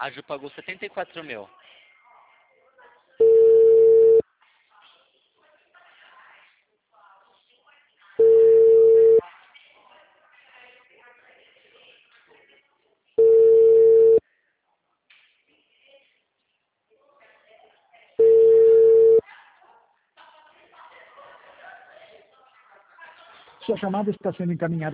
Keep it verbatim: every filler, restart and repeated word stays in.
A Ju pagou setenta e quatro mil. Sua chamada está sendo encaminhada